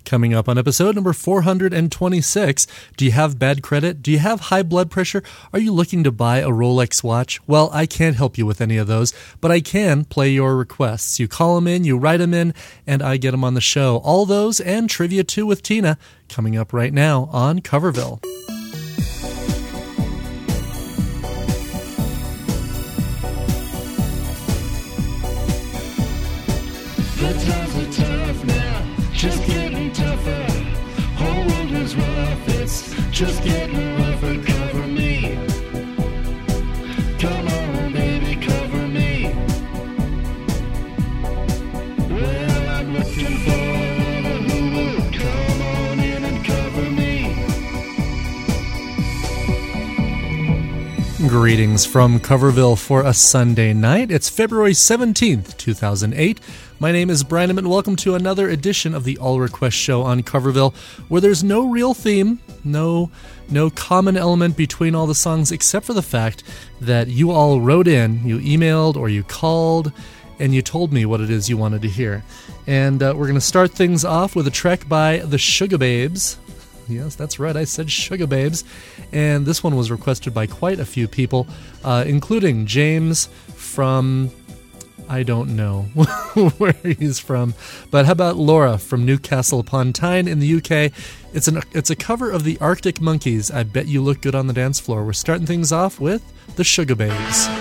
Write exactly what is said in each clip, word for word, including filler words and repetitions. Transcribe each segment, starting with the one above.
Coming up on episode number four hundred twenty-six, do you have bad credit? Do you have high blood pressure? Are you looking to buy a Rolex watch? Well, I can't help you with any of those, but I can play your requests. You call them in, you write them in, and I get them on the show. All those and Trivia two with Tina coming up right now on Coverville. The times are tough now, just getting tougher. Whole world is rough, it's just getting rougher. Cover me, come on baby, cover me. Well, I'm looking for a lover who will come on in and cover me. Greetings from Coverville for a Sunday night. It's February seventeenth, two thousand eight. My name is Brian, and welcome to another edition of the All Request Show on Coverville, where there's no real theme, no no common element between all the songs, except for the fact that you all wrote in, you emailed or you called, and you told me what it is you wanted to hear. And uh, we're going to start things off with a track by the Sugababes. Yes, that's right, I said Sugababes. And this one was requested by quite a few people, uh, including James from... I don't know where he's from, but how about Laura from Newcastle upon Tyne in the U K? It's an it's a cover of the Arctic Monkeys. I bet you look good on the dance floor. We're starting things off with the Sugababes.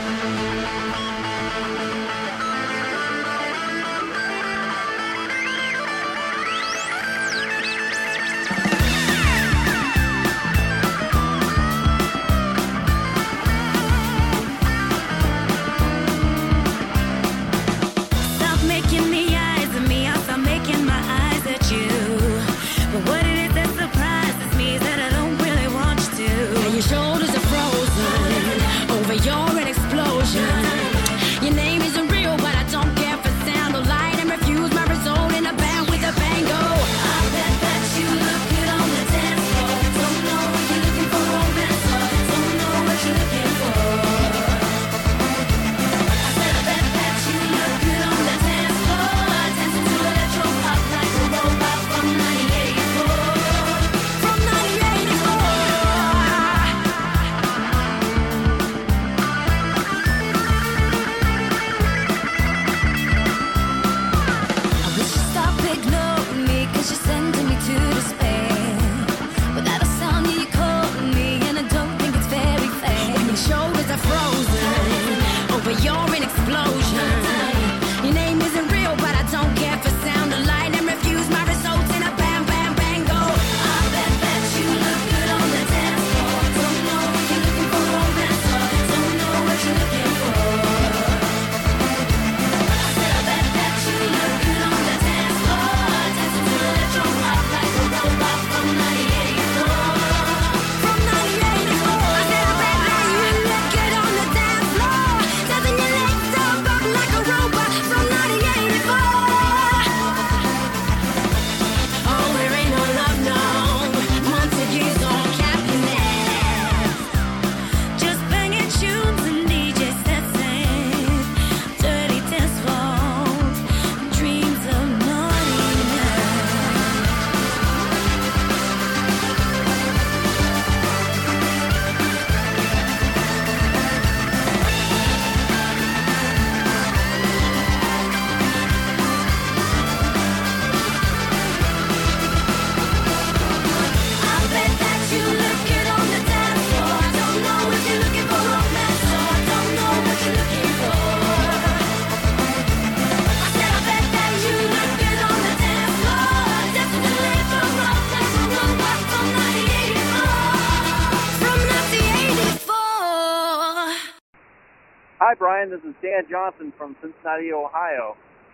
Hi, Brian. This is Dan Johnson from Cincinnati, Ohio.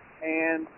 And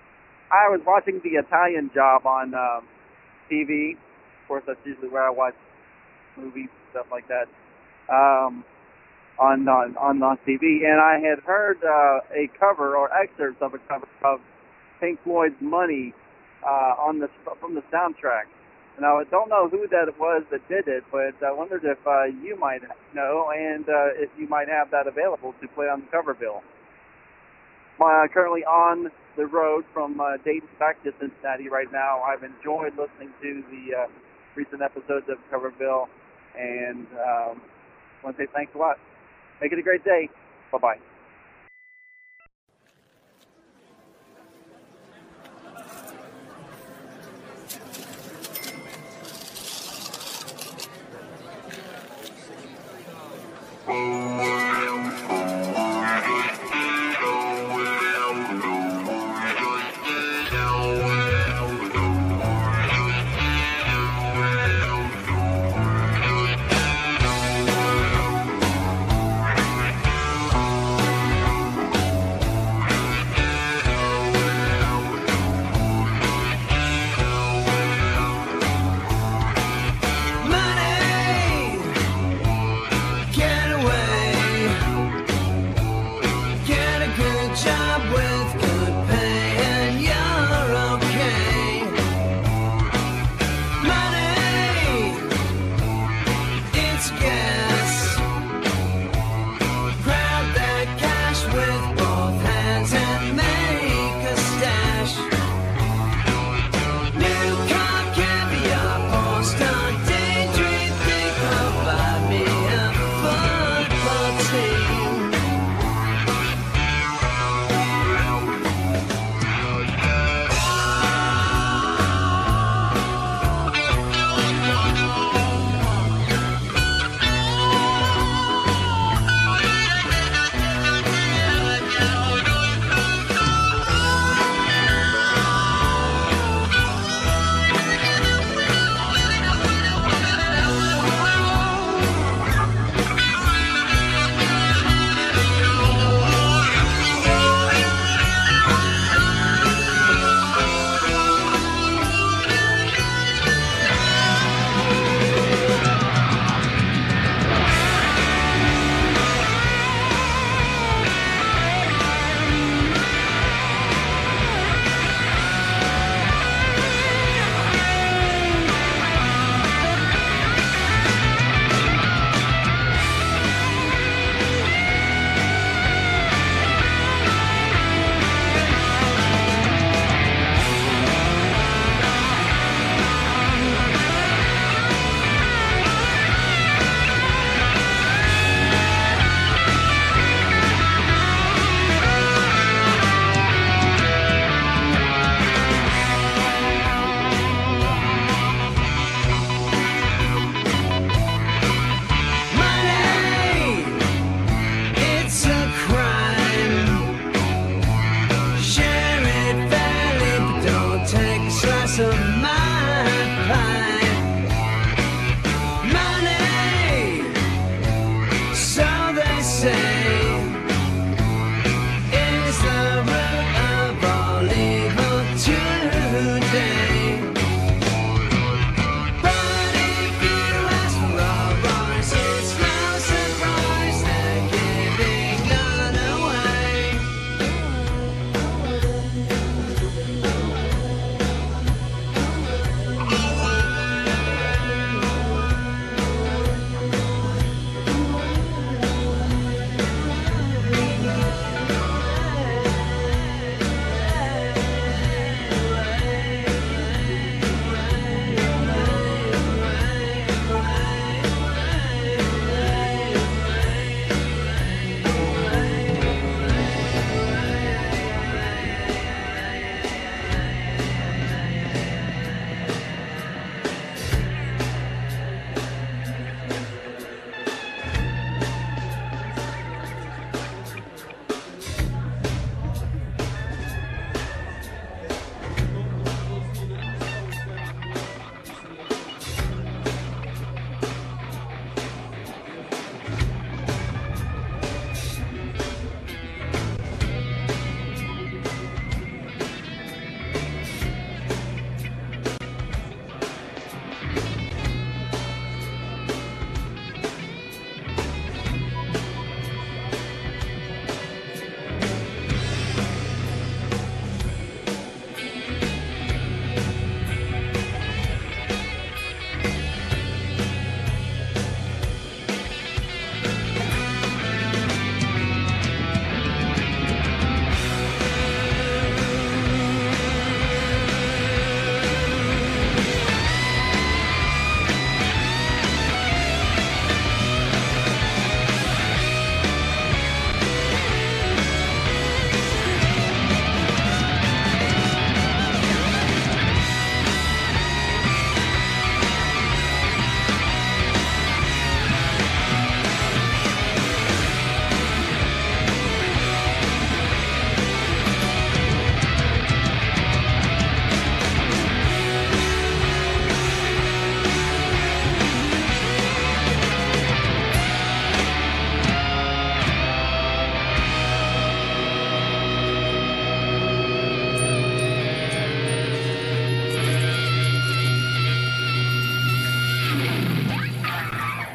I was watching the Italian Job on um, T V. Of course, that's usually where I watch movies, stuff like that, um, on, on on on T V. And I had heard uh, a cover or excerpts of a cover of Pink Floyd's "Money" uh, on the from the soundtrack. And I don't know who that was that did it, but I wondered if uh, you might know and uh, if you might have that available to play on the cover bill. Uh, currently on the road from uh, Dayton back to Cincinnati right now. I've enjoyed listening to the uh, recent episodes of Coverville, and um, I want to say thanks a lot. Make it a great day. Bye-bye.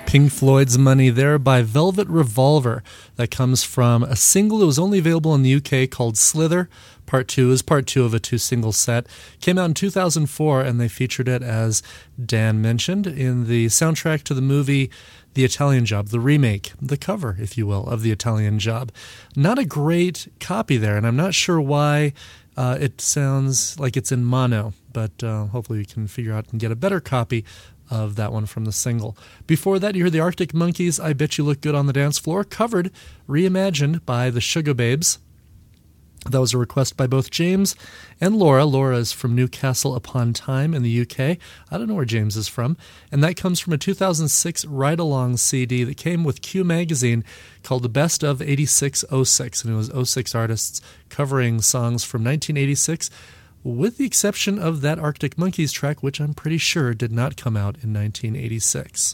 Pink Floyd's Money there by Velvet Revolver. That comes from a single that was only available in the U K called Slither. Part two is part two of a two-single set. Came out in two thousand four, and they featured it, as Dan mentioned, in the soundtrack to the movie The Italian Job, the remake, the cover, if you will, of The Italian Job. Not a great copy there, and I'm not sure why uh, it sounds like it's in mono, but uh, hopefully you can figure out and get a better copy of that one from the single. Before that, you heard the Arctic Monkeys, I Bet You Look Good on the Dance Floor, covered, reimagined by the Sugar Babes. That was a request by both James and Laura. Laura is from Newcastle upon Tyne in the U K. I don't know where James is from. And that comes from a two thousand six ride-along C D that came with Q Magazine called The Best of eighty-six oh six. And it was oh six artists covering songs from nineteen eighty-six, with the exception of that Arctic Monkeys track, which I'm pretty sure did not come out in nineteen eighty-six.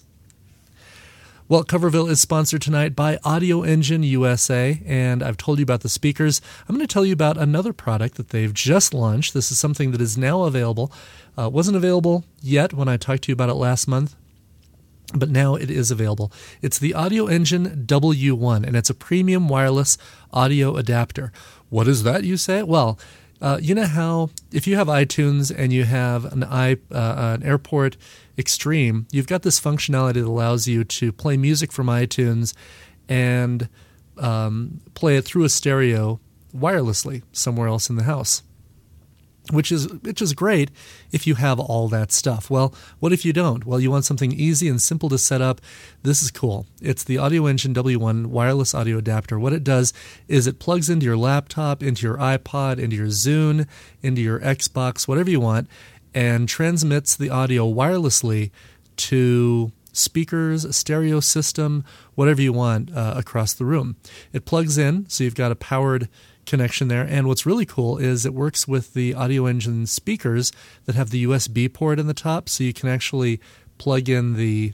Well, Coverville is sponsored tonight by Audio Engine U S A, and I've told you about the speakers. I'm going to tell you about another product that they've just launched. This is something that is now available. Uh, wasn't available yet when I talked to you about it last month, but now it is available. It's the Audio Engine W one, and it's a premium wireless audio adapter. What is that, you say? Well, Uh, you know how if you have iTunes and you have an i uh, an Airport Extreme, you've got this functionality that allows you to play music from iTunes and um, play it through a stereo wirelessly somewhere else in the house, which is which is great if you have all that stuff. Well, what if you don't? Well, you want something easy and simple to set up. This is cool. It's the Audio Engine W one wireless audio adapter. What it does is it plugs into your laptop, into your iPod, into your Zune, into your Xbox, whatever you want, and transmits the audio wirelessly to speakers, a stereo system, whatever you want uh, across the room. It plugs in, so you've got a powered connection there, and what's really cool is it works with the Audio Engine speakers that have the U S B port in the top, so you can actually plug in the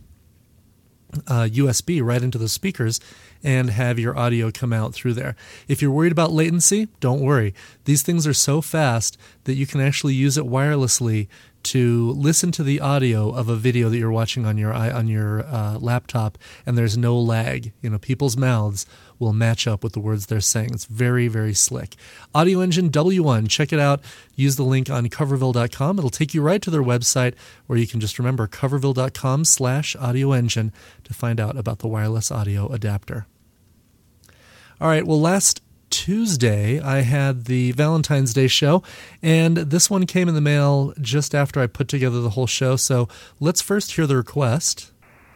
uh, U S B right into the speakers and have your audio come out through there. If you're worried about latency, don't worry. These things are so fast that you can actually use it wirelessly to listen to the audio of a video that you're watching on your on your uh, laptop, and there's no lag. You know, people's mouths will match up with the words they're saying. It's very, very slick. Audio Engine W one, check it out. Use the link on coverville dot com. It'll take you right to their website, or you can just remember coverville dot com slash audio engine to find out about the wireless audio adapter. All right, well, last Tuesday, I had the Valentine's Day show, and this one came in the mail just after I put together the whole show, so let's first hear the request.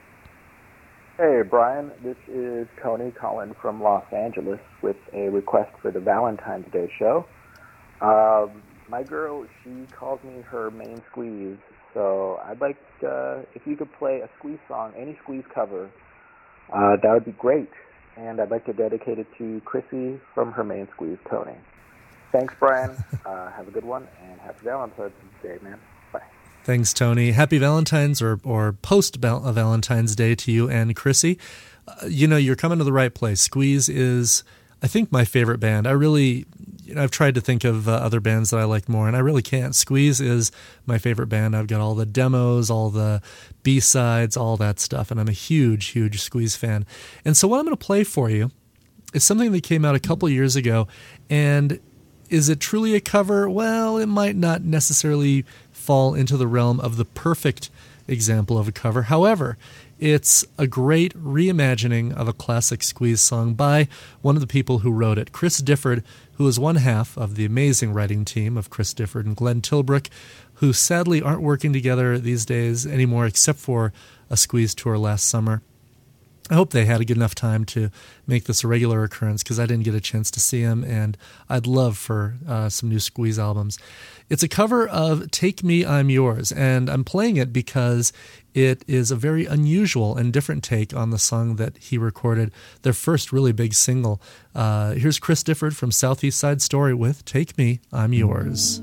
Hey, Brian, this is Tony calling from Los Angeles with a request for the Valentine's Day show. Um, my girl, she calls me her main squeeze, so I'd like, uh, if you could play a squeeze song, any squeeze cover, uh, that would be great. And I'd like to dedicate it to Chrissy from her main squeeze, Tony. Thanks, Brian. Uh, have a good one, and happy Valentine's Day, man. Bye. Thanks, Tony. Happy Valentine's or, or post-Valentine's Day to you and Chrissy. Uh, you know, you're coming to the right place. Squeeze is, I think, my favorite band. I really, you know, I've tried to think of uh, other bands that I like more, and I really can't. Squeeze is my favorite band. I've got all the demos, all the B-sides, all that stuff, and I'm a huge, huge Squeeze fan. And so what I'm going to play for you is something that came out a couple years ago, and is it truly a cover? Well, it might not necessarily fall into the realm of the perfect example of a cover. However, it's a great reimagining of a classic Squeeze song by one of the people who wrote it, Chris Difford, who is one half of the amazing writing team of Chris Difford and Glenn Tilbrook, who sadly aren't working together these days anymore except for a Squeeze tour last summer. I hope they had a good enough time to make this a regular occurrence because I didn't get a chance to see them, and I'd love for uh, some new Squeeze albums. It's a cover of Take Me, I'm Yours, and I'm playing it because it is a very unusual and different take on the song that he recorded, their first really big single. Uh, here's Chris Difford from Southeast Side Story with Take Me, I'm Yours.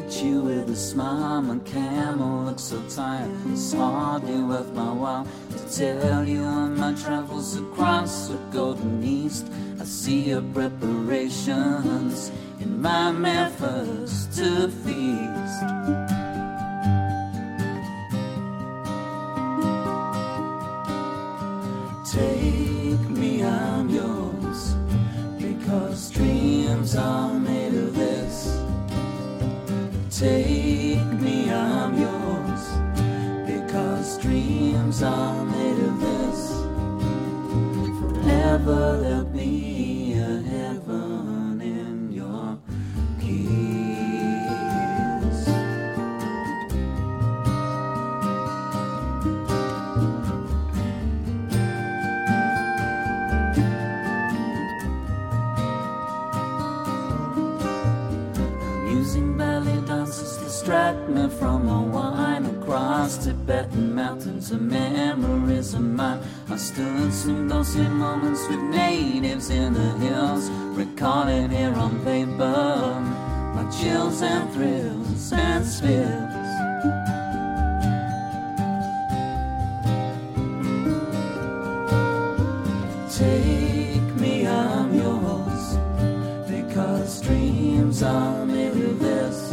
greet you with a smile. My camel looks so tired, it's hardly worth my while to tell you on my travels across the golden east. I see your preparations in my Memphis to feast. Take me, I'm yours, because dreams are made of this. Take me, I'm yours, because dreams are made of this. Forever there'll be a heaven in your kiss. Using ballet dances to distract me from my wine. Across Tibetan mountains, the memories of mine are still in swing. Those same moments with natives in the hills, recalling here on paper my chills and thrills and spills. Take me, I'm yours, because dreams are made of this.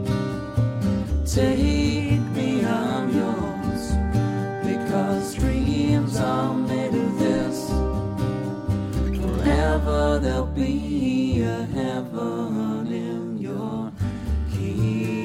Take me, I'm yours, because dreams are made of this. Forever there'll be a heaven in your kiss.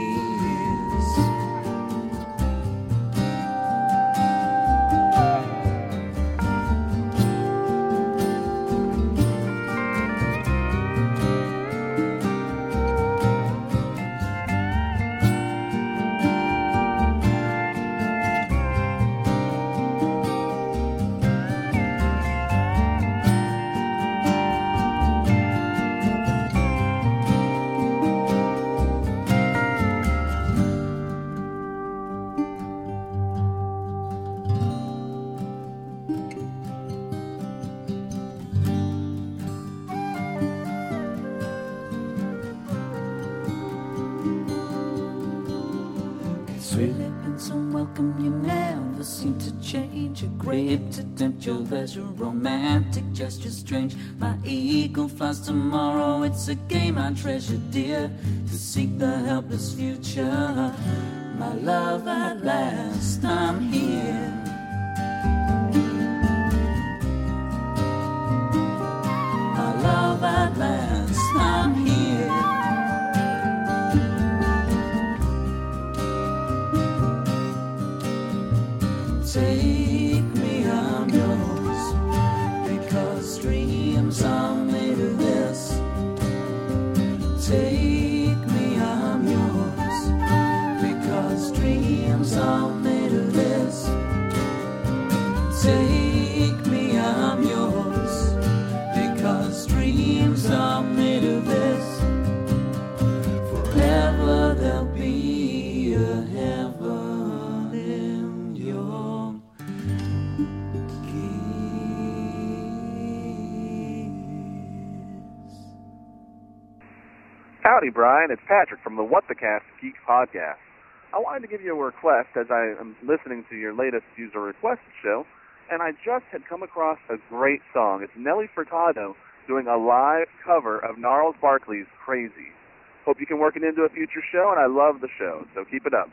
Really been so welcome, you never seem to change. A grave to tempt your leisure, romantic gesture strange. My ego flies tomorrow, it's a game I treasure dear, to seek the helpless future. My love, at last I'm here. My love, at last I'm here. Take me, I'm yours, because dreams are made of this. Take me, I'm yours, because dreams are made of this. Take me, I'm yours, because dreams are made of this. Forever there'll be a heaven in your Howdy, Brian. It's Patrick from the What the Cast Geek podcast. I wanted to give you a request as I am listening to your latest user requested show, and I just had come across a great song. It's Nelly Furtado doing a live cover of Gnarls Barkley's Crazy. Hope you can work it into a future show, and I love the show, so keep it up.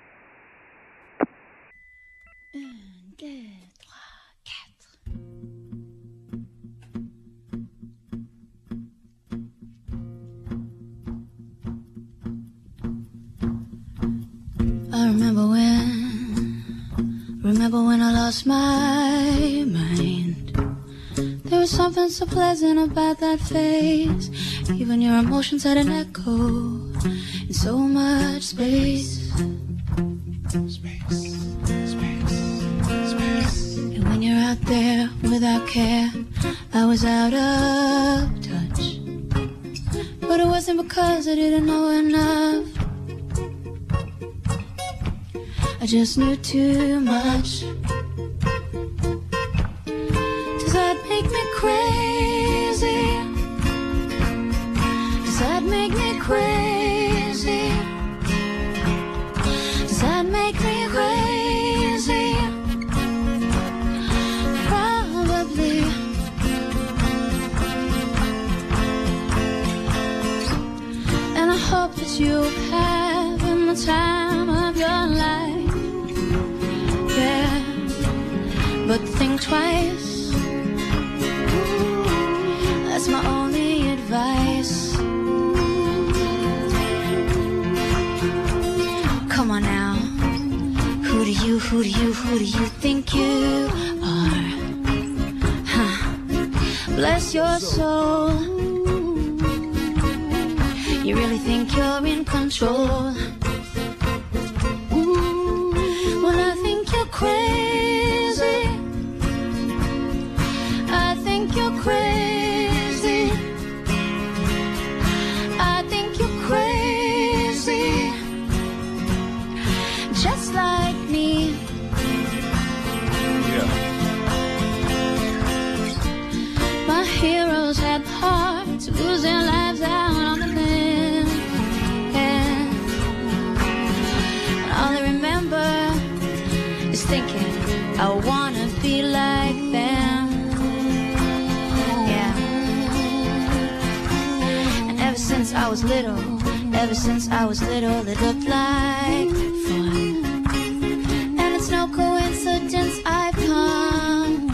I remember when, remember when I lost my mind. There was something so pleasant about that face. Even your emotions had an echo in so much space. Space, space, space. And when you're out there without care, I was out of touch. But it wasn't because I didn't know enough. I just knew too much. Does that make me crazy? Does that make me crazy? having the time of your life. Yeah, but think twice. That's my only advice. Come on now. Who do you, who do you, who do you think you are? Huh. Bless your soul. You really think you're in control? Ooh, well, I think you're crazy. I think you're crazy. I think you're crazy. Just like me. Yeah. My heroes had the heart to lose their lives out on the limb. And all I remember is thinking, I wanna be like them. Yeah. And ever since I was little, ever since I was little, it looked like fun. And it's no coincidence I've come.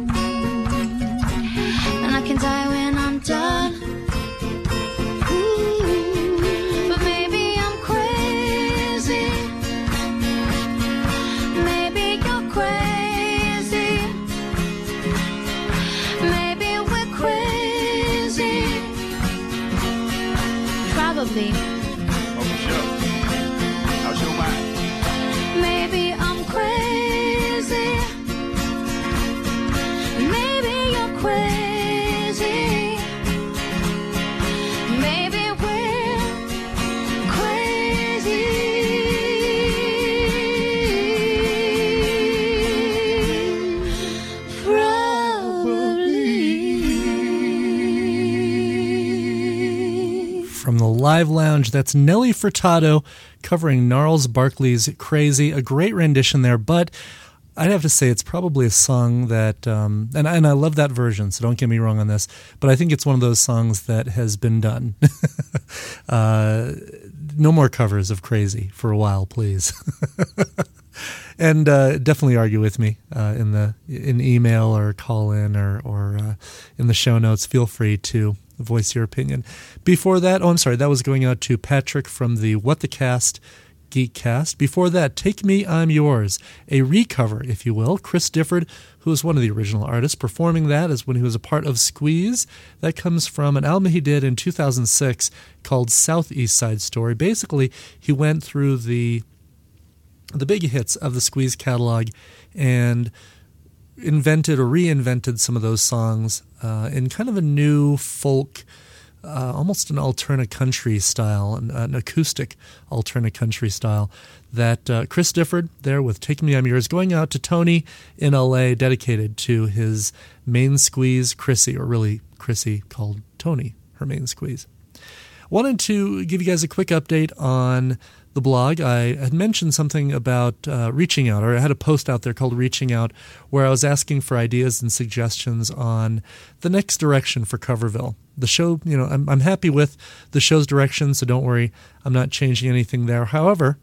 And I can die when I'm done. Ooh, but maybe I'm crazy. Maybe you're crazy. Maybe we're crazy. Probably. Oh, for sure. How's your mind? Maybe I'm crazy. Maybe you're crazy. Maybe we're crazy. Probably. From the Live Lounge, that's Nelly Furtado covering Gnarls Barkley's Crazy. A great rendition there, but I'd have to say it's probably a song that, um, and, and I love that version, so don't get me wrong on this, but I think it's one of those songs that has been done. uh, no more covers of Crazy for a while, please. And uh, definitely argue with me uh, in the in email or call in or, or uh, in the show notes. Feel free to voice your opinion. Before that, oh, I'm sorry, that was going out to Patrick from the What the Cast Geekcast. Before that, Take Me, I'm Yours, a recover, if you will. Chris Difford, who was one of the original artists, performing that as when he was a part of Squeeze. That comes from an album he did in two thousand six called Southeast Side Story. Basically, he went through the the big hits of the Squeeze catalog and invented or reinvented some of those songs uh, in kind of a new folk, uh, almost an alternate country style, an, an acoustic alternate country style that uh, Chris Difford there with Take Me, I'm Yours, going out to Tony in L A, dedicated to his main squeeze, Chrissy, or really Chrissy called Tony, her main squeeze. Wanted to give you guys a quick update on the blog. I had mentioned something about uh, reaching out, or I had a post out there called Reaching Out, where I was asking for ideas and suggestions on the next direction for Coverville. The show, you know, I'm, I'm happy with the show's direction, so don't worry, I'm not changing anything there. However,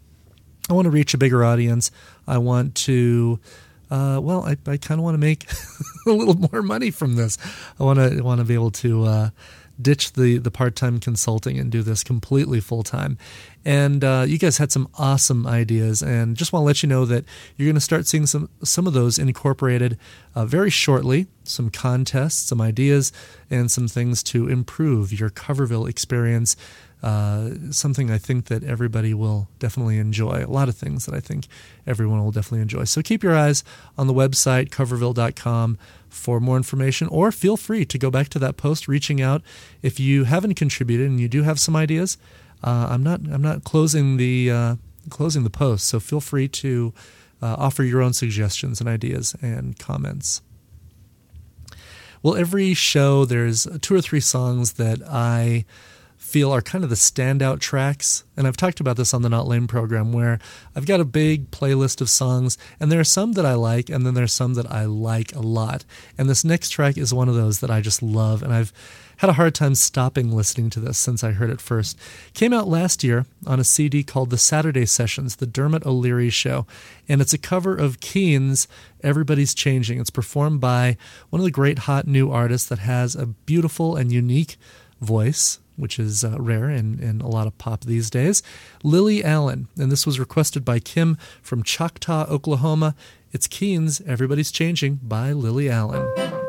I want to reach a bigger audience. I want to, uh, well, I, I kind of want to make a little more money from this. I want to want to be able to uh, ditch the, the part-time consulting and do this completely full-time. And uh, you guys had some awesome ideas, and just want to let you know that you're going to start seeing some some of those incorporated uh, very shortly, some contests, some ideas, and some things to improve your Coverville experience. Uh, something I think that everybody will definitely enjoy. A lot of things that I think everyone will definitely enjoy. So keep your eyes on the website, coverville dot com, for more information, or feel free to go back to that post, reaching out. If you haven't contributed and you do have some ideas, uh, I'm not I'm not closing the uh, closing the post, so feel free to uh, offer your own suggestions and ideas and comments. Well, every show there's two or three songs that I feel are kind of the standout tracks, and I've talked about this on the Not Lame program, where I've got a big playlist of songs, and there are some that I like, and then there's some that I like a lot, and this next track is one of those that I just love, and I've had a hard time stopping listening to this since I heard it first. Came out last year on a C D called The Saturday Sessions, The Dermot O'Leary Show, and it's a cover of Keen's Everybody's Changing. It's performed by one of the great hot new artists that has a beautiful and unique voice, which is uh, rare in, in a lot of pop these days, Lily Allen. And this was requested by Kim from Choctaw, Oklahoma. It's Keen's Everybody's Changing by Lily Allen.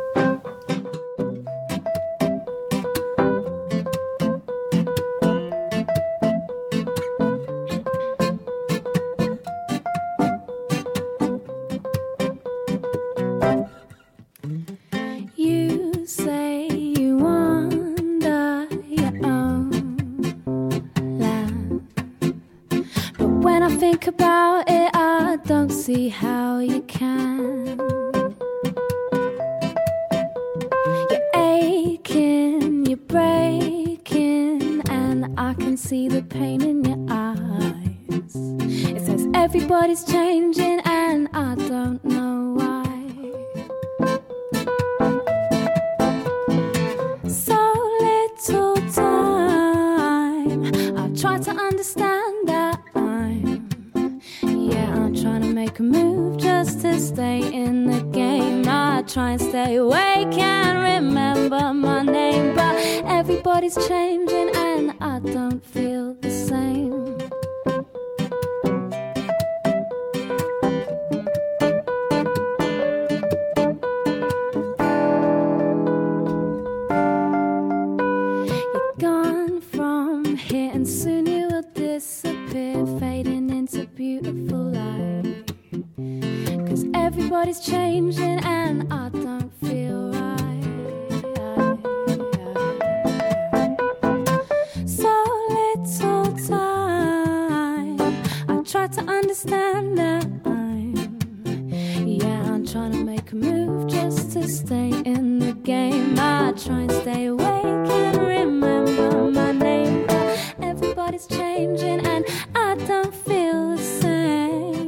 You say you wander your own land, but when I think about it, I don't see how you can. You're aching, you're breaking, and I can see the pain in your eyes. It says everybody's changing, and I don't know why. Try to understand that I'm, yeah, I'm trying to make a move just to stay in the game. I try and stay awake and remember my name, but everybody's changing and I don't feel the same. You're gone from here and soon you will disappear, fading into beautiful light. 'Cause everybody's changing and I don't feel right. So little time, I try to understand that I'm, yeah, I'm trying to make a move just to stay in the game. I try and stay awake and remember my name. Everybody's changing and I don't feel the same.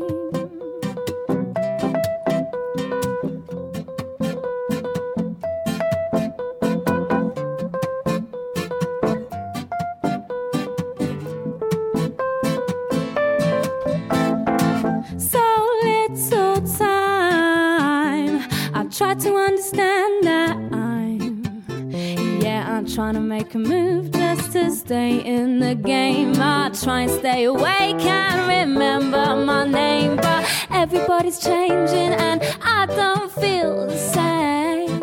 So little time, I try to understand that I'm, yeah, I'm trying to make a move just to stay in the game. I try and stay awake and remember my name, but everybody's changing and I don't feel the same.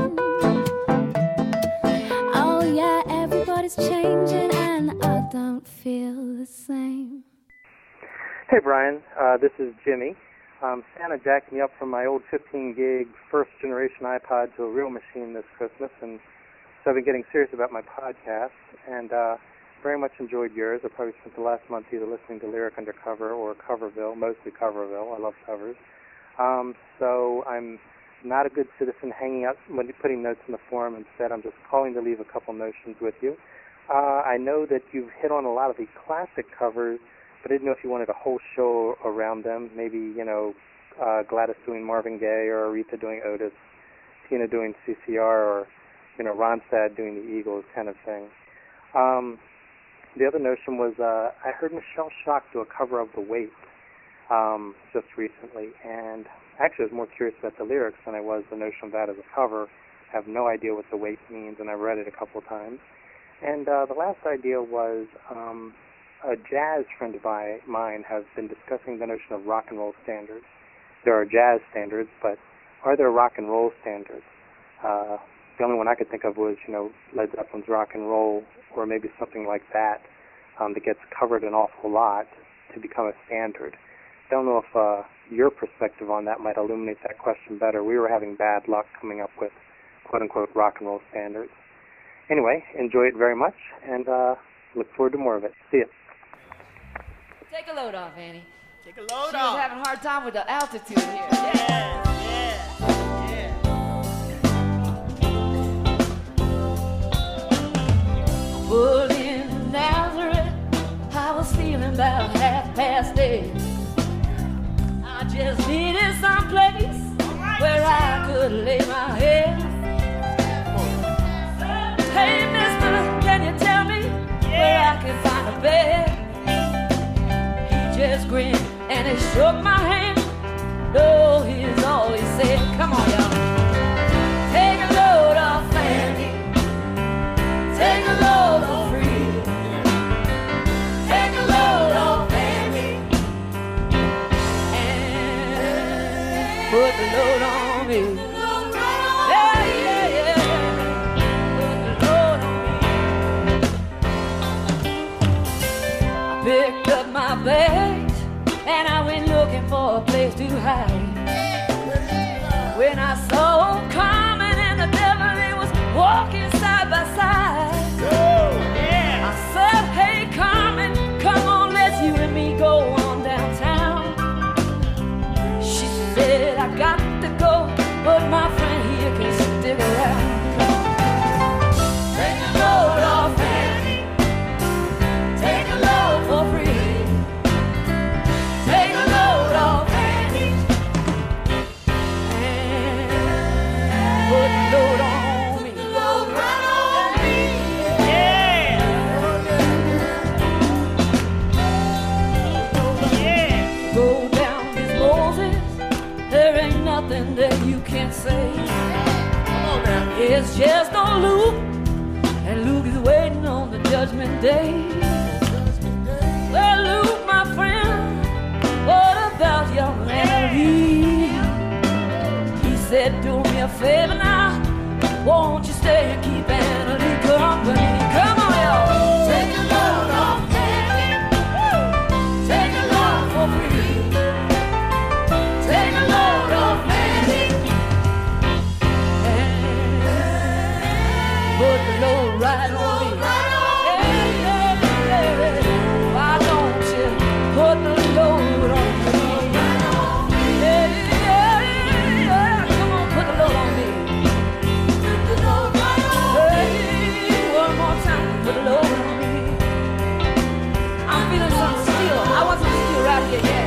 Oh yeah, everybody's changing and I don't feel the same. Hey Brian, uh, this is Jimmy. Um, Santa jacked me up from my old fifteen gig first generation iPod to a real machine this Christmas, and so I've been getting serious about my podcast, and uh, very much enjoyed yours. I probably spent the last month either listening to Lyric Undercover or Coverville, mostly Coverville. I love covers. Um, so I'm not a good citizen hanging out, putting notes in the forum. Instead, I'm just calling to leave a couple notions with you. Uh, I know that you've hit on a lot of the classic covers, but I didn't know if you wanted a whole show around them. Maybe, you know, uh, Gladys doing Marvin Gaye, or Aretha doing Otis, Tina doing C C R, or, you know, Ronstadt doing the Eagles kind of thing. Um, the other notion was uh, I heard Michelle Shock do a cover of The Weight um, just recently, and actually I was more curious about the lyrics than I was the notion of that as a cover. I have no idea what The Weight means, and I've read it a couple of times. And uh, the last idea was um, a jazz friend of mine has been discussing the notion of rock and roll standards. There are jazz standards, but are there rock and roll standards? Uh, the only one I could think of was, you know, Led Zeppelin's Rock and Roll, or maybe something like that, um, that gets covered an awful lot to become a standard. I don't know if uh, your perspective on that might illuminate that question better. We were having bad luck coming up with quote-unquote rock and roll standards. Anyway, enjoy it very much, and uh, look forward to more of it. See ya. Take a load off, Annie. Take a load she off. was having a hard time with the altitude here. Yeah, yeah, yeah. Pulled in Nazareth, I was feeling about half past eight. I just needed some place where I could lay my head. Hey, bed. He just grinned and he shook my hand. No, he's all he said. Come on, y'all. Take a load off Fanny. Take a load for free. Take a load off Fanny. And put the load on me. Yeah, yeah, yeah. Put the load on me. I picked up my bags and I went looking for a place to hide. When I saw old Carmen and the devil, they was walking side by side. I said, hey Carmen, come on, let's you and me go on downtown. She said, I got to go, but my friend here can stick around. Take a load off Fanny. Take a load for free. Take a load off Fanny. And put the load on me. Load right on me. Yeah. Yeah. Go down this Moses. There ain't nothing that you can't say. It's just on Luke, and Luke is waiting on the judgment day. Well, Luke, my friend, what about young Mary? He said, do me a favor now, won't you stay and keep Annalie company? Come on, y'all. Take a load off Fanny. Take a load for free. Take a load off Fanny. Put the load right on me. Yeah, yeah, yeah. Why don't you put the load on me? Yeah, yeah, yeah. Come on, put the load on me. Hey, one more time, put the load on me. I'm feeling some steel. I want some steel right here, yeah.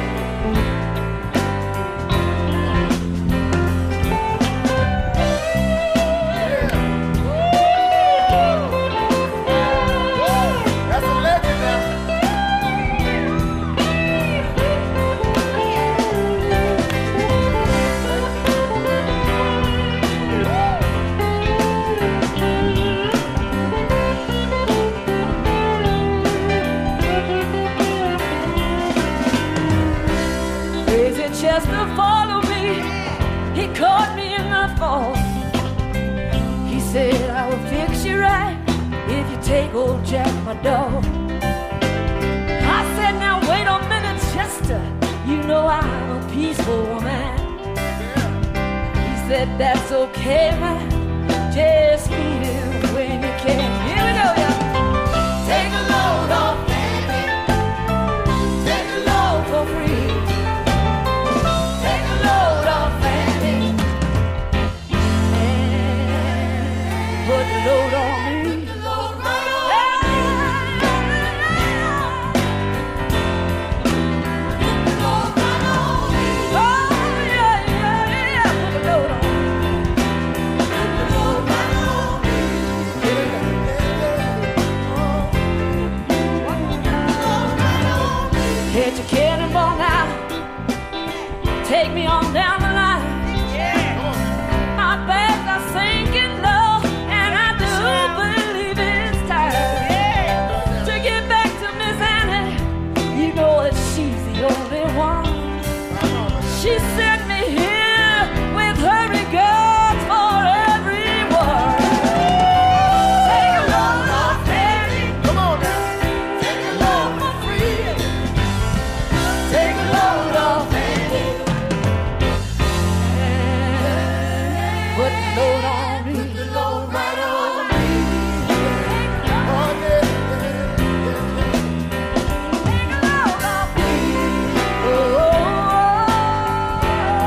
Crazy Chester followed me. He caught me in the fall. He said, I will fix you right if you take old Jack, my dog. I said, now wait a minute, Chester. You know I'm a peaceful woman. He said, that's okay, man. Just meet him when you can. Here we go, y'all. Take a load off Fanny. Take a load for free. Take a load off Fanny. And put the load on me. Hit your cannonball now. Take me on down the line. My bags are sinking low, and I do believe it's time to get back to Miss Annie. You know that she's the only one. She sent me here with her regards for everyone. Take a load off Fanny. Come on now. Take a load for free. Take a load off Fanny. Put the load on me. Put the load right on me. Oh, yeah. Take a load off me. Oh, oh, oh.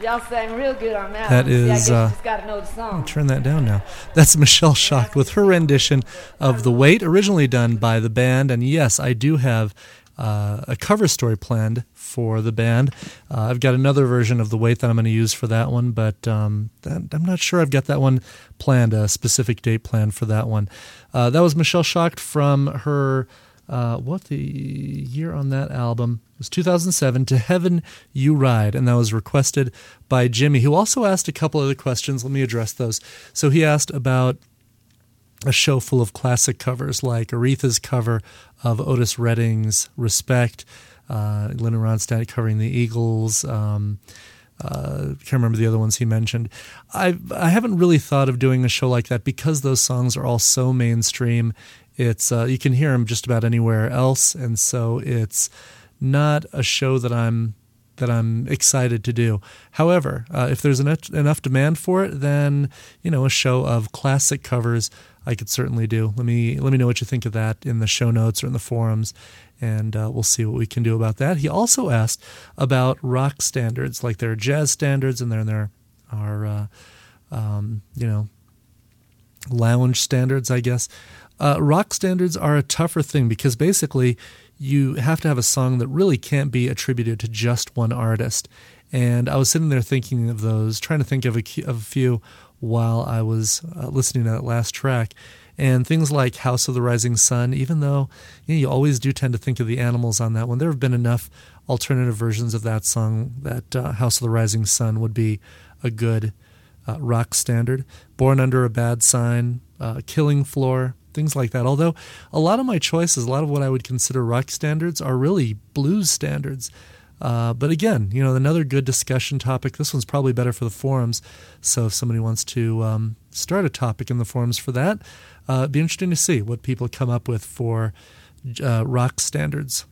Y'all sang real good on that. That one. See, I is, guess you uh, just gotta know the song. Turn that down now. That's Michelle Schacht with her rendition of The Wait, originally done by the band. And yes, I do have uh, a cover story planned for the band. Uh, I've got another version of The Wait that I'm going to use for that one, but um, that, I'm not sure I've got that one planned, a specific date planned for that one. Uh, that was Michelle Schacht from her... Uh, what the year on that album? It was two thousand seven, To Heaven You Ride, and that was requested by Jimmy, who also asked a couple other questions. Let me address those. So he asked about a show full of classic covers, like Aretha's cover of Otis Redding's Respect, uh, Linda Ronstadt covering the Eagles, um, uh, can't remember the other ones he mentioned. I I haven't really thought of doing a show like that because those songs are all so mainstream. It's uh, you can hear them just about anywhere else, and so it's not a show that I'm that I'm excited to do. However, uh, if there's enough, enough demand for it, then you know a show of classic covers I could certainly do. Let me let me know what you think of that in the show notes or in the forums, and uh, we'll see what we can do about that. He also asked about rock standards, like there are jazz standards, and then there are uh, um, you know lounge standards, I guess. Uh, rock standards are a tougher thing because basically you have to have a song that really can't be attributed to just one artist. And I was sitting there thinking of those, trying to think of a, of a few while I was uh, listening to that last track. And things like House of the Rising Sun, even though you know, you always do tend to think of the Animals on that one, there have been enough alternative versions of that song that uh, House of the Rising Sun would be a good uh, rock standard. Born Under a Bad Sign, uh, Killing Floor, things like that. Although a lot of my choices, a lot of what I would consider rock standards are really blues standards. Uh, but again, you know, another good discussion topic. This one's probably better for the forums. So if somebody wants to um, start a topic in the forums for that, uh, it'd be interesting to see what people come up with for uh, rock standards.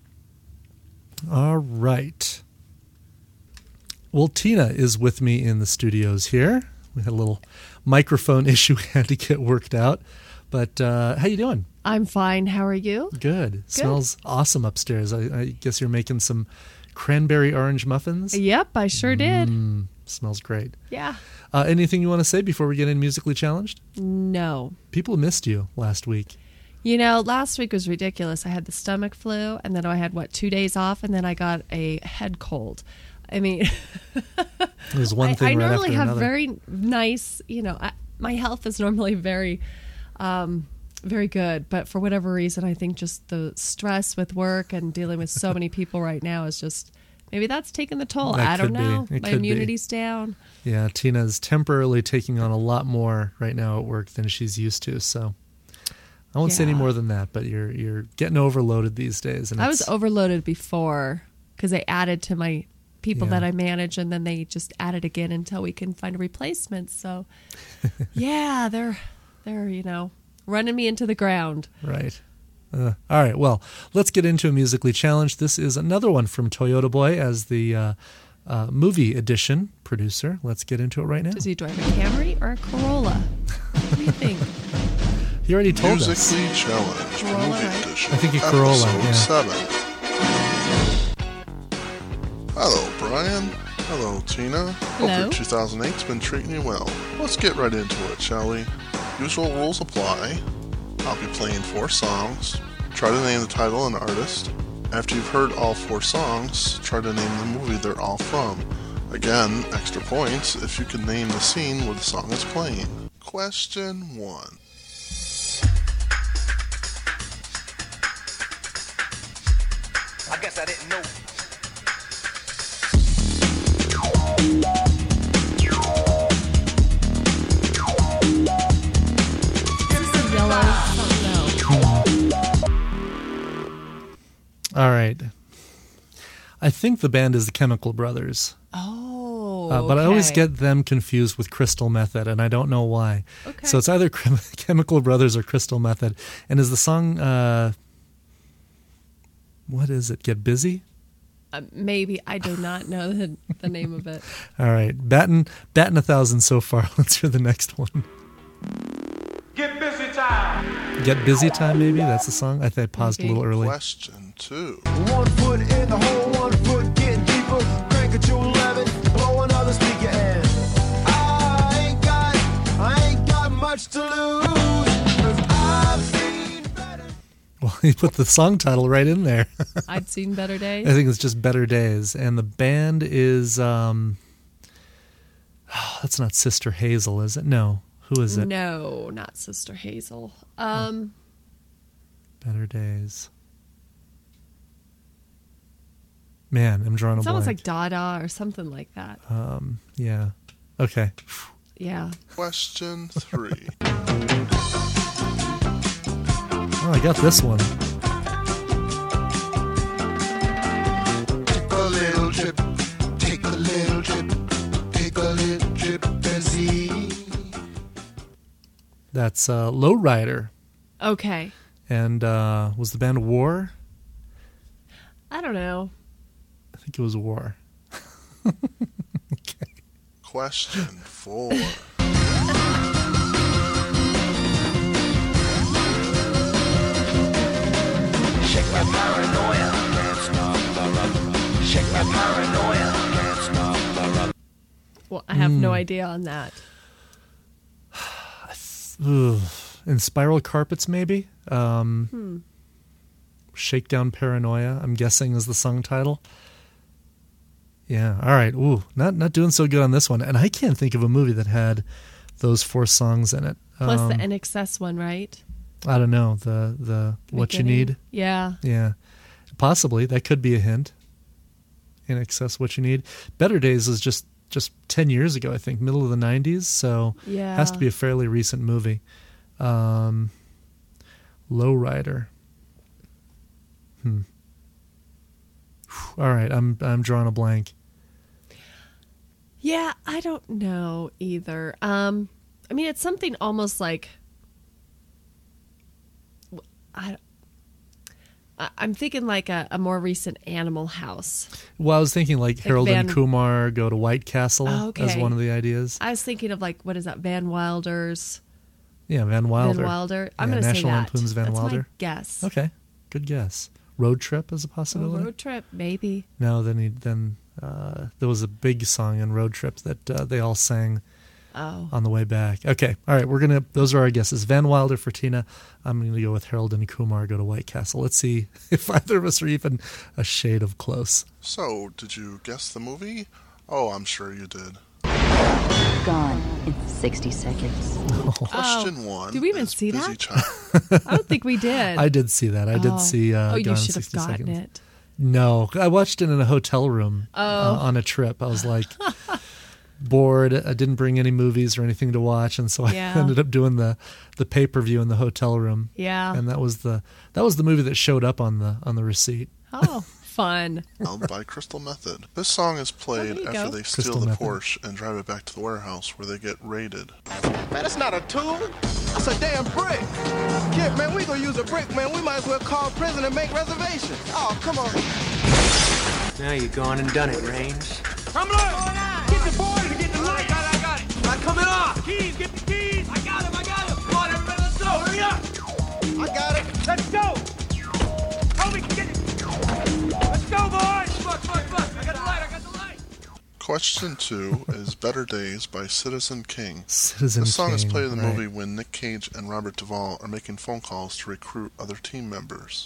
All right. Well, Tina is with me in the studios here. We had a little microphone issue we had to get worked out. But uh, how you doing? I'm fine. How are you? Good. Good. Smells awesome upstairs. I, I guess you're making some cranberry orange muffins? Yep, I sure did. Mm, smells great. Yeah. Uh, anything you want to say before we get in Musically Challenged? No. People missed you last week. You know, last week was ridiculous. I had the stomach flu, and then I had, what, two days off, and then I got a head cold. I mean, there's one thing I, I right normally after have another. very nice, you know, I, my health is normally very... Um, very good, but for whatever reason, I think just the stress with work and dealing with so many people right now is just, maybe that's taking the toll. That I don't could be. know. It My could immunity's be. down. Yeah, Tina's temporarily taking on a lot more right now at work than she's used to, so I won't Yeah. say any more than that, but you're you're getting overloaded these days. And I was it's- overloaded before because they added to my people Yeah. that I manage, and then they just added again until we can find a replacement. So, yeah, they're they're you know running me into the ground. Right. Uh, all right. Well, let's get into a Musically Challenged. This is another one from Toyota Boy as the uh, uh, movie edition producer. Let's get into it right now. Does he drive a Camry or a Corolla? What do you think? He already told us. Musically Challenged Corolla, Movie right? Edition. I think a Corolla, Episode yeah. seven. Hello, Brian. Hello, Tina. Hello. Hope your two thousand eight's been treating you well. Let's get right into it, shall we? Usual rules apply. I'll be playing four songs. Try to name the title and artist. After you've heard all four songs, try to name the movie they're all from. Again, extra points if you can name the scene where the song is playing. Question one. I guess I didn't know. Yellow. Oh, All right. I think the band is the Chemical Brothers. Oh, Uh, but I always okay. get them confused with Crystal Method, and I don't know why. Okay. So it's either Chem- Chemical Brothers or Crystal Method. And is the song, uh, what is it, Get Busy? Uh, maybe. I do not know the, the name of it. All right. Batting, batting a thousand so far. Let's hear the next one. Get busy time. Get Busy Time, maybe? That's the song? I think I paused a little early. Question two. One foot in the hole, one foot getting deeper. Crank it to eleven, blow another let's kick your ass. I ain't got, I ain't got much to lose. 'Cause I've seen better. Well, he put the song title right in there. I'd seen better days. I think it's just Better Days. And the band is, um, oh, that's not Sister Hazel, is it? No. Who is it? No, not Sister Hazel. Um, Better Days. Man, I'm drawing a it's blank. almost like Dada or something like that. Um, yeah. Okay. Yeah. Question three. Oh, I got this one. Take a little trip, take a little trip, take a little trip and see. That's uh, Lowrider. Okay. And uh, was the band War? I don't know. I think it was War. Okay. Question four. Shake my paranoia, can't stop the rub. Shake my paranoia, can't stop the rub. Well, I have no Mm. idea on that. Ugh. And Spiral Carpets, maybe? Um, Hmm. Shakedown Paranoia, I'm guessing, is the song title. Yeah, all right. Ooh, not not doing so good on this one. And I can't think of a movie that had those four songs in it. Plus Um, the N X S one, right? I don't know. The the What You Beginning. Need. Yeah. Yeah. Possibly. That could be a hint. In Excess What You Need. Better Days is just, just ten years ago, I think. Middle of the nineties. So Yeah. has to be a fairly recent movie. Um, Lowrider. Hmm. All right. I'm I'm drawing a blank. Yeah, I don't know either. Um, I mean, it's something almost like I. I- I'm thinking like a, a more recent Animal House. Well, I was thinking like, Like Harold and Van- Kumar go to White Castle Oh, okay. as one of the ideas. I was thinking of like what is that? Van Wilder's. Yeah, Van Wilder. Van Wilder. I'm Yeah, going to say National that. Lampoon's Van That's Wilder. my guess. Okay, good guess. Road Trip is a A possibility. road trip, maybe. No, then he, then uh, there was a big song in Road Trip that uh, they all sang Oh. on the way back. Okay, all right, we're gonna. Those are our guesses. Van Wilder for Tina. I'm gonna go with Harold and Kumar go to White Castle. Let's see if either of us are even a shade of close. So, did you guess the movie? Oh, I'm sure you did. Gone in sixty seconds. Question Oh, one. did we even is see Busy that? Child. I don't think we did. I did see that. I did Oh. see. Uh, Oh, you Gone in should have sixty gotten seconds. it. No, I watched it in a hotel room Oh. uh, on a trip. I was like bored. I didn't bring any movies or anything to watch, and so I Yeah. ended up doing the the pay per view in the hotel room. Yeah. and that was the that was the movie that showed up on the on the receipt. Oh, fun. Owned by Crystal Method. This song is played Oh, there you after go. they steal Crystal the Method. Porsche and drive it back to the warehouse where they get raided. Man, that's not a tool. That's a damn brick. Kid, man, we gonna use a brick, man. We might as well call prison and make reservations. Oh, come on. Now you've gone and done it, Range. Come on. Get the boys and get the light. I got it, I got it. I'm coming off. Keys, get the keys. I got him, I got him. Come on, everybody, let's go. Hurry up. I got it. Let's go. Homie, get it. Let's go, boys. Come on, come on, come on. I got the light, I got the light. Question two is Better Days by Citizen King. Citizen This song is King, played in the right. movie when Nick Cage and Robert Duvall are making phone calls to recruit other team members.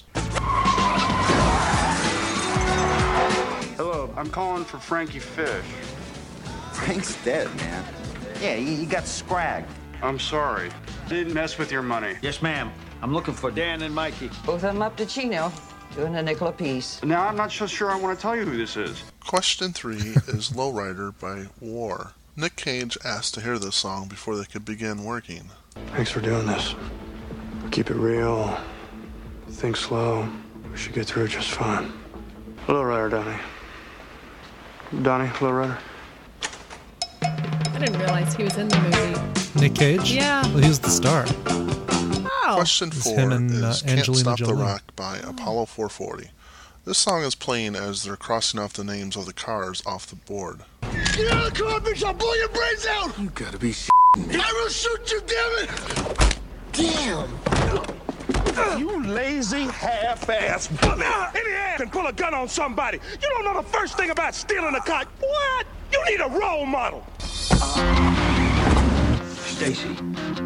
Hello, I'm calling for Frankie Fish. Frank's dead, man. Yeah, you, you got scragged. I'm sorry. Didn't mess with your money. Yes, ma'am. I'm looking for Dan and Mikey. Both of them up to Chino, doing a nickel apiece. Now, I'm not so sure I want to tell you who this is. Question three is Lowrider by War. Nick Cage asked to hear this song before they could begin working. Thanks for doing this. Keep it real. Think slow. We should get through it just fine. Hello, Ryder, Donnie. Donnie, hello, Ryder. I didn't realize he was in the movie. Nick Cage. Yeah. Well, he was the star. Oh. Question It's four him and, uh, is Can't Angelina Stop the Jolie. Rock by Apollo four forty. This song is playing as they're crossing off the names of the cars off the board. Get out of the car, bitch! I'll blow your brains out! You gotta be shitting me. I will shoot you, damn it! Damn! You lazy half-ass bully. Any ass can pull a gun on somebody. You don't know the first thing about stealing a car. What? You need a role model. Stacy.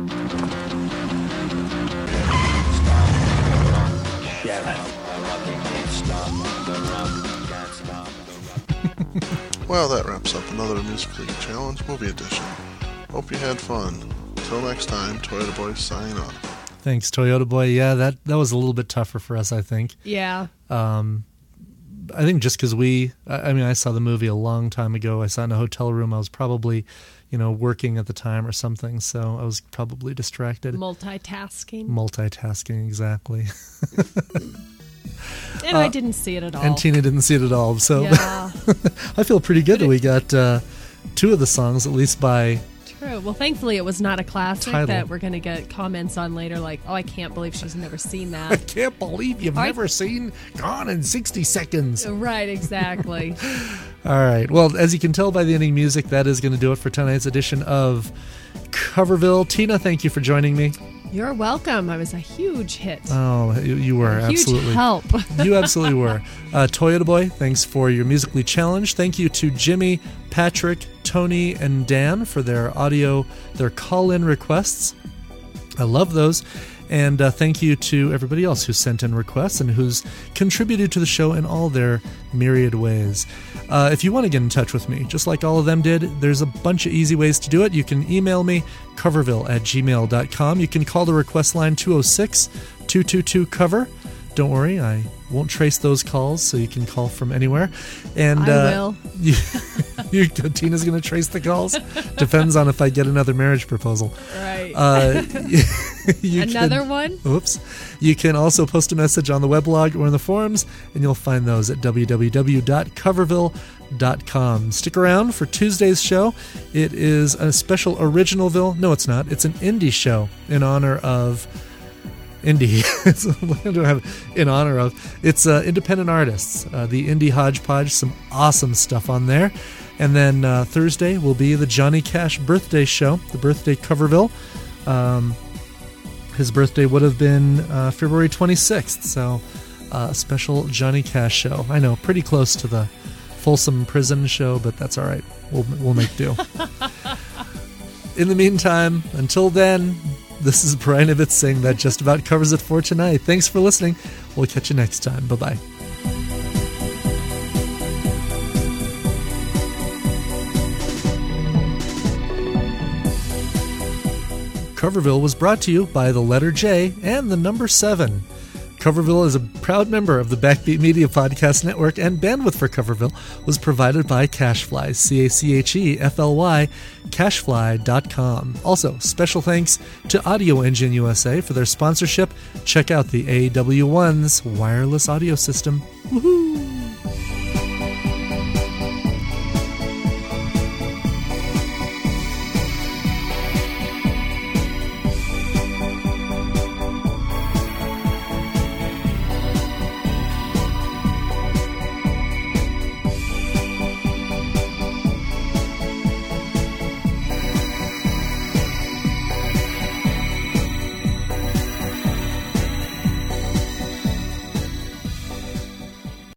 Well, that wraps up another Music League Challenge Movie Edition. Hope you had fun. Until next time, Toyota Boy signing off. Thanks, Toyota Boy. Yeah, that, that was a little bit tougher for us, I think. Yeah. Um, I think just because we, I I mean, I saw the movie a long time ago. I saw it in a hotel room. I was probably, you know, working at the time or something, so I was probably distracted. Multitasking. Multitasking, exactly. And uh, I didn't see it at all. And Tina didn't see it at all, so yeah. I feel pretty good that we got uh, two of the songs, at least by... True. Well, thankfully it was not a classic title. That we're going to get comments on later like, oh, I can't believe she's never seen that. I can't believe you've I... never seen Gone in sixty seconds. Right, exactly. All right. Well, as you can tell by the ending music, that is going to do it for tonight's edition of Coverville. Tina, thank you for joining me. You're welcome. I was a huge hit. Oh, you, you were, a huge absolutely. help. You absolutely were. Uh, Toyota Boy, thanks for your Musically Challenge. Thank you to Jimmy, Patrick, Tony, and Dan for their audio, their call-in requests. I love those. And uh, thank you to everybody else who sent in requests and who's contributed to the show in all their myriad ways. Uh, if you want to get in touch with me, just like all of them did, there's a bunch of easy ways to do it. You can email me, coverville at gmail dot com. You can call the request line two oh six, two two two, cover. Don't worry, I won't trace those calls, so you can call from anywhere. And I uh, will. You, you, Tina's going to trace the calls? Depends on if I get another marriage proposal. Right. Uh, you Another can, one? Oops. You can also post a message on the weblog or in the forums, and you'll find those at w w w dot coverville dot com. Stick around for Tuesday's show. It is a special Originalville. No, it's not. It's an indie show in honor of... Indie. What do I have in honor of? It's uh, independent artists. Uh, the Indie Hodgepodge. Some awesome stuff on there. And then uh, Thursday will be the Johnny Cash birthday show, the birthday Coverville. Um, his birthday would have been uh, February twenty-sixth, so uh, a special Johnny Cash show. I know, pretty close to the Folsom Prison show, but that's all right. We'll we'll make do. In the meantime, until then, this is Brian Ibbett saying that just about covers it for tonight. Thanks for listening. We'll catch you next time. Bye-bye. Coverville was brought to you by the letter J and the number seven. Coverville is a proud member of the Backbeat Media Podcast Network, and bandwidth for Coverville was provided by Cachefly, C A C H E F L Y, cachefly dot com. Also, special thanks to Audio Engine U S A for their sponsorship. Check out the A W one's wireless audio system. Woohoo!